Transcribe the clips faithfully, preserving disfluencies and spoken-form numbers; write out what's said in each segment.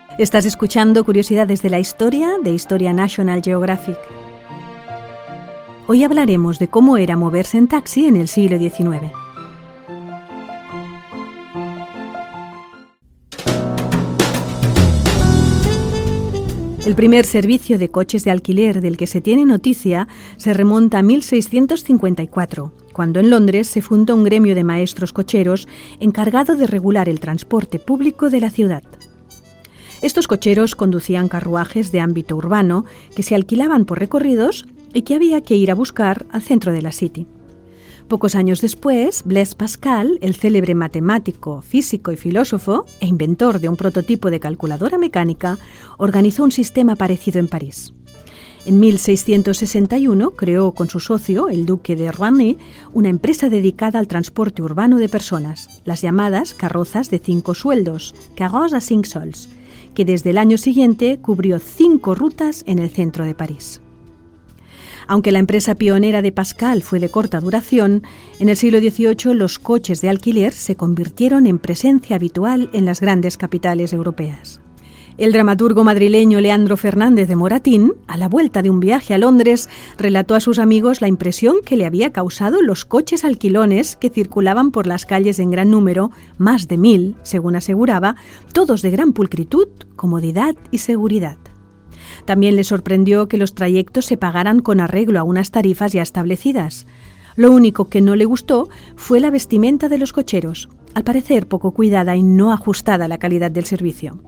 Estás escuchando Curiosidades de la Historia de Historia National Geographic. Hoy hablaremos de cómo era moverse en taxi en el siglo diecinueve. El primer servicio de coches de alquiler del que se tiene noticia se remonta a mil seiscientos cincuenta y cuatro, cuando en Londres se fundó un gremio de maestros cocheros encargado de regular el transporte público de la ciudad. Estos cocheros conducían carruajes de ámbito urbano que se alquilaban por recorridos y que había que ir a buscar al centro de la City. Pocos años después, Blaise Pascal, el célebre matemático, físico y filósofo e inventor de un prototipo de calculadora mecánica, organizó un sistema parecido en París. En mil seiscientos sesenta y uno creó con su socio, el duque de Roigny, una empresa dedicada al transporte urbano de personas, las llamadas carrozas de cinco sueldos, carrosses à cinq sols, que desde el año siguiente cubrió cinco rutas en el centro de París. Aunque la empresa pionera de Pascal fue de corta duración, en el siglo dieciocho los coches de alquiler se convirtieron en presencia habitual en las grandes capitales europeas. El dramaturgo madrileño Leandro Fernández de Moratín, a la vuelta de un viaje a Londres, relató a sus amigos la impresión que le había causado los coches alquilones que circulaban por las calles en gran número, más de mil, según aseguraba, todos de gran pulcritud, comodidad y seguridad. También le sorprendió que los trayectos se pagaran con arreglo a unas tarifas ya establecidas. Lo único que no le gustó fue la vestimenta de los cocheros, al parecer poco cuidada y no ajustada a la calidad del servicio.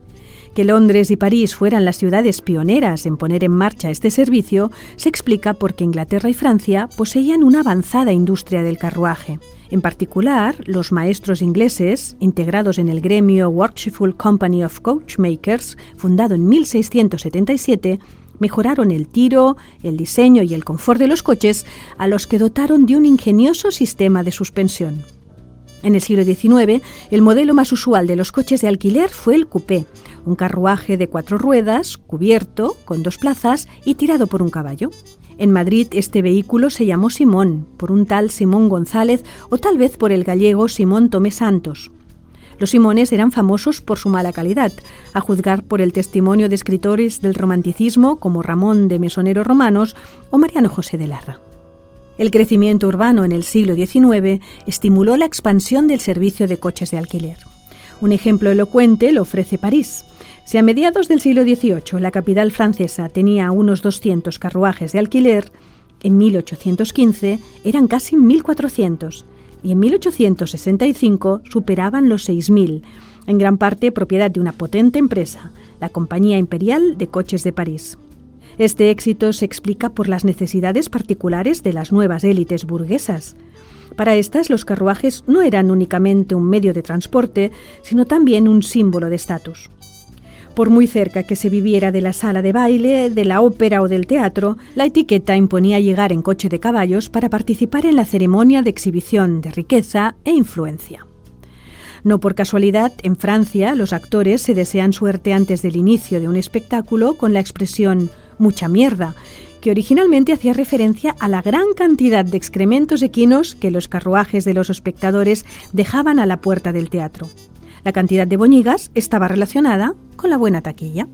Que Londres y París fueran las ciudades pioneras en poner en marcha este servicio se explica porque Inglaterra y Francia poseían una avanzada industria del carruaje. En particular, los maestros ingleses, integrados en el gremio Worshipful Company of Coachmakers, fundado en mil seiscientos setenta y siete, mejoraron el tiro, el diseño y el confort de los coches, a los que dotaron de un ingenioso sistema de suspensión. En el siglo diecinueve, el modelo más usual de los coches de alquiler fue el coupé, un carruaje de cuatro ruedas, cubierto, con dos plazas y tirado por un caballo. En Madrid este vehículo se llamó Simón, por un tal Simón González o tal vez por el gallego Simón Tomé Santos. Los Simones eran famosos por su mala calidad, a juzgar por el testimonio de escritores del romanticismo como Ramón de Mesonero Romanos o Mariano José de Larra. El crecimiento urbano en el siglo diecinueve estimuló la expansión del servicio de coches de alquiler. Un ejemplo elocuente lo ofrece París. Si a mediados del siglo dieciocho la capital francesa tenía unos doscientos carruajes de alquiler, en mil ochocientos quince eran casi mil cuatrocientos y en mil ochocientos sesenta y cinco superaban los seis mil, en gran parte propiedad de una potente empresa, la Compañía Imperial de Coches de París. Este éxito se explica por las necesidades particulares de las nuevas élites burguesas. Para estas, los carruajes no eran únicamente un medio de transporte, sino también un símbolo de estatus. Por muy cerca que se viviera de la sala de baile, de la ópera o del teatro, la etiqueta imponía llegar en coche de caballos para participar en la ceremonia de exhibición de riqueza e influencia. No por casualidad, en Francia, los actores se desean suerte antes del inicio de un espectáculo con la expresión «mucha mierda», que originalmente hacía referencia a la gran cantidad de excrementos equinos que los carruajes de los espectadores dejaban a la puerta del teatro. La cantidad de boñigas estaba relacionada con la buena taquilla.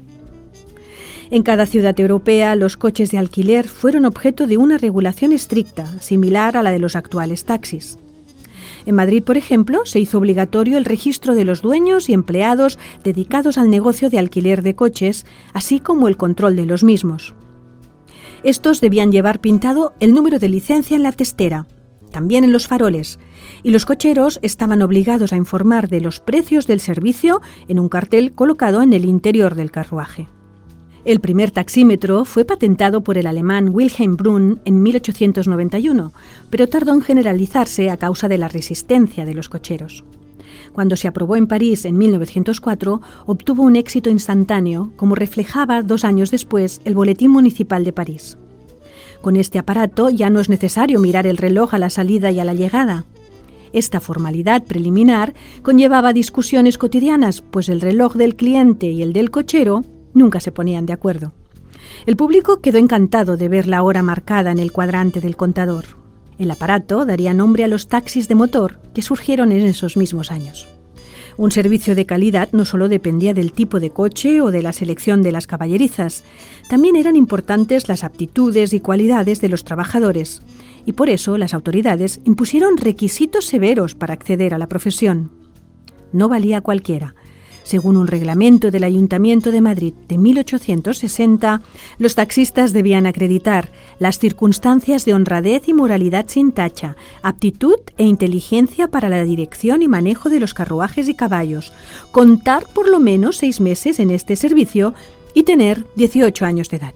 En cada ciudad europea, los coches de alquiler fueron objeto de una regulación estricta, similar a la de los actuales taxis. En Madrid, por ejemplo, se hizo obligatorio el registro de los dueños y empleados dedicados al negocio de alquiler de coches, así como el control de los mismos. Estos debían llevar pintado el número de licencia en la testera, también en los faroles, y los cocheros estaban obligados a informar de los precios del servicio en un cartel colocado en el interior del carruaje. El primer taxímetro fue patentado por el alemán Wilhelm Brunn en mil ochocientos noventa y uno, pero tardó en generalizarse a causa de la resistencia de los cocheros. Cuando se aprobó en París en mil novecientos cuatro, obtuvo un éxito instantáneo, como reflejaba dos años después el Boletín Municipal de París. Con este aparato ya no es necesario mirar el reloj a la salida y a la llegada. Esta formalidad preliminar conllevaba discusiones cotidianas, pues el reloj del cliente y el del cochero nunca se ponían de acuerdo. El público quedó encantado de ver la hora marcada en el cuadrante del contador. El aparato daría nombre a los taxis de motor que surgieron en esos mismos años. Un servicio de calidad no solo dependía del tipo de coche o de la selección de las caballerizas, también eran importantes las aptitudes y cualidades de los trabajadores, y por eso las autoridades impusieron requisitos severos para acceder a la profesión. No valía cualquiera. Según un reglamento del Ayuntamiento de Madrid de mil ochocientos sesenta, los taxistas debían acreditar las circunstancias de honradez y moralidad sin tacha, aptitud e inteligencia para la dirección y manejo de los carruajes y caballos, contar por lo menos seis meses en este servicio y tener dieciocho años de edad.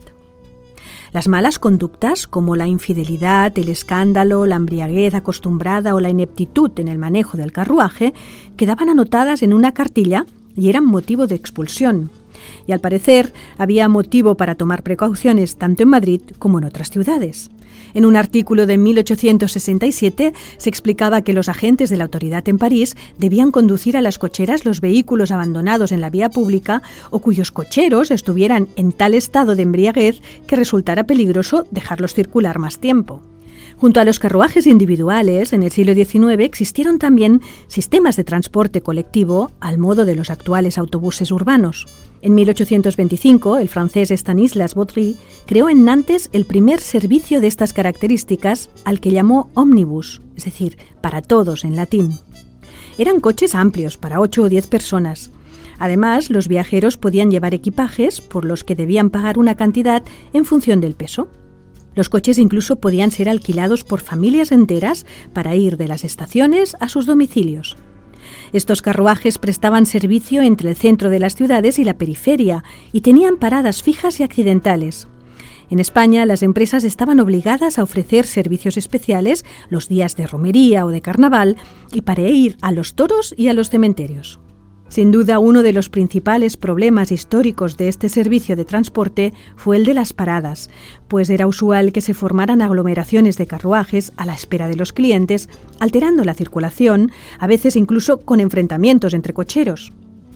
Las malas conductas, como la infidelidad, el escándalo, la embriaguez acostumbrada o la ineptitud en el manejo del carruaje, quedaban anotadas en una cartilla y eran motivo de expulsión. Y al parecer había motivo para tomar precauciones tanto en Madrid como en otras ciudades. En un artículo de mil ochocientos sesenta y siete se explicaba que los agentes de la autoridad en París debían conducir a las cocheras los vehículos abandonados en la vía pública o cuyos cocheros estuvieran en tal estado de embriaguez que resultara peligroso dejarlos circular más tiempo. Junto a los carruajes individuales, en el siglo diecinueve existieron también sistemas de transporte colectivo al modo de los actuales autobuses urbanos. En mil ochocientos veinticinco, el francés Stanislas Vautry creó en Nantes el primer servicio de estas características, al que llamó ómnibus, es decir, para todos en latín. Eran coches amplios para ocho o diez personas. Además, los viajeros podían llevar equipajes por los que debían pagar una cantidad en función del peso. Los coches incluso podían ser alquilados por familias enteras para ir de las estaciones a sus domicilios. Estos carruajes prestaban servicio entre el centro de las ciudades y la periferia y tenían paradas fijas y accidentales. En España, las empresas estaban obligadas a ofrecer servicios especiales los días de romería o de carnaval y para ir a los toros y a los cementerios. Sin duda, uno de los principales problemas históricos de este servicio de transporte fue el de las paradas, pues era usual que se formaran aglomeraciones de carruajes a la espera de los clientes, alterando la circulación, a veces incluso con enfrentamientos entre cocheros.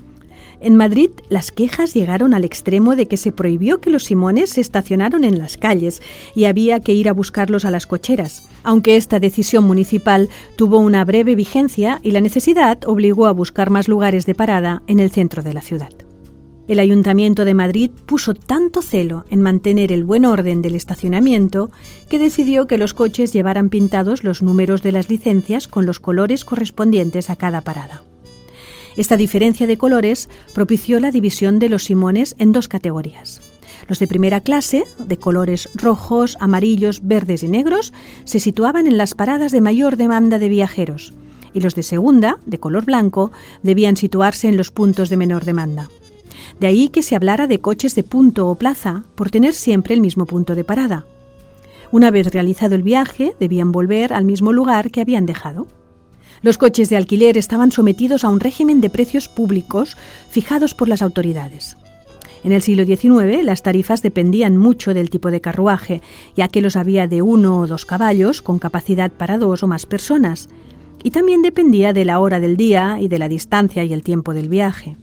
En Madrid, las quejas llegaron al extremo de que se prohibió que los simones se estacionaran en las calles y había que ir a buscarlos a las cocheras, aunque esta decisión municipal tuvo una breve vigencia y la necesidad obligó a buscar más lugares de parada en el centro de la ciudad. El Ayuntamiento de Madrid puso tanto celo en mantener el buen orden del estacionamiento que decidió que los coches llevaran pintados los números de las licencias con los colores correspondientes a cada parada. Esta diferencia de colores propició la división de los simones en dos categorías. Los de primera clase, de colores rojos, amarillos, verdes y negros, se situaban en las paradas de mayor demanda de viajeros, y los de segunda, de color blanco, debían situarse en los puntos de menor demanda. De ahí que se hablara de coches de punto o plaza, por tener siempre el mismo punto de parada. Una vez realizado el viaje, debían volver al mismo lugar que habían dejado. Los coches de alquiler estaban sometidos a un régimen de precios públicos fijados por las autoridades. En el siglo diecinueve, las tarifas dependían mucho del tipo de carruaje, ya que los había de uno o dos caballos con capacidad para dos o más personas, y también dependía de la hora del día y de la distancia y el tiempo del viaje.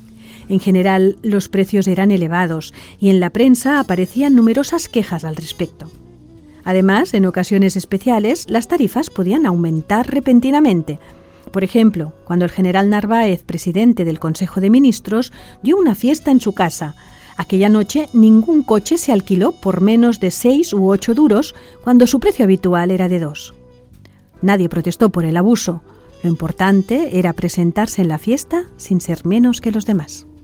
En general, los precios eran elevados y en la prensa aparecían numerosas quejas al respecto. Además, en ocasiones especiales, las tarifas podían aumentar repentinamente. Por ejemplo, cuando el general Narváez, presidente del Consejo de Ministros, dio una fiesta en su casa. Aquella noche ningún coche se alquiló por menos de seis u ocho duros, cuando su precio habitual era de dos. Nadie protestó por el abuso. Lo importante era presentarse en la fiesta sin ser menos que los demás.